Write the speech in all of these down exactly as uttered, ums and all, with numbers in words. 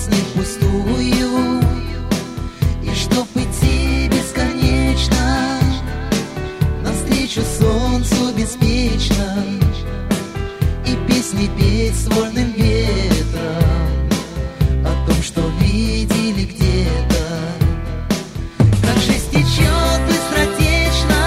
гаснет пустую, и чтоб идти бесконечно навстречу солнцу беспечно, и песни петь с вольным ветром о том, что видели где-то. Как жизнь течет быстротечно,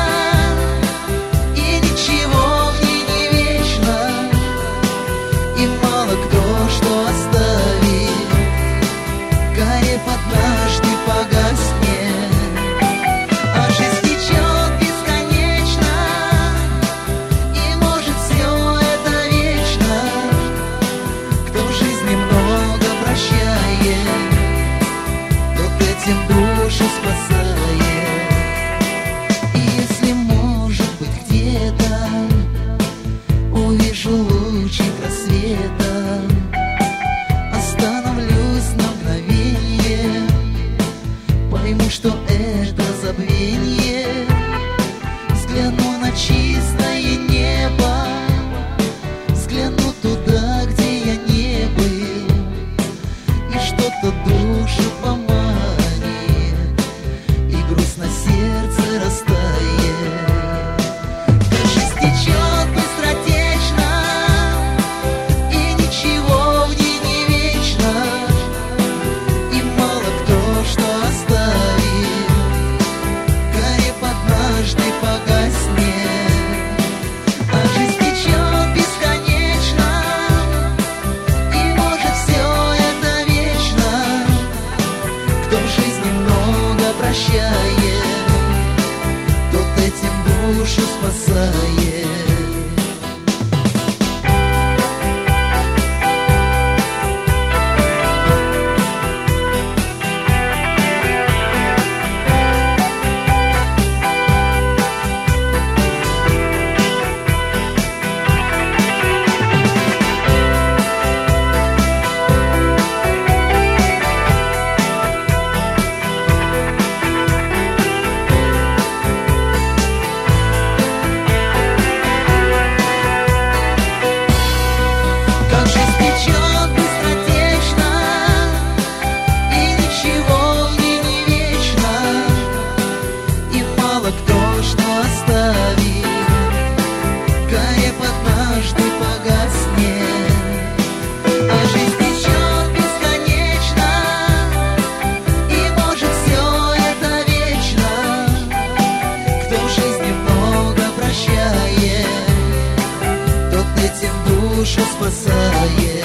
и ничего в ней не вечно, и мало кто что оставит, горев однажды погаснет. А жизнь течет бесконечно, и может все это вечно. Кто в жизни много прощает, тот этим душу спасает. И если, может быть, где-то увижу лучик рассвета, остановлюсь на мгновенье, пойму, что это забвенье. Взгляну на чистое небо, взгляну туда, где я не был, и что-то душу поманит, и грусть на сердце растает. Как жизнь течет быстротечно, и ничего в ней не вечно, и мало кто что оставит, горев однажды погаснет. А жизнь течет бесконечно, и может все это вечно. Кто в жизни много прощает, тот этим душу спасает. Как жизнь течет быстротечно, и ничего в ней не вечно, и мало кто что оставит, горев однажды погаснет. А жизнь течет бесконечно, и может все это вечно. Кто в жизни много прощает, тот этим душу спасает.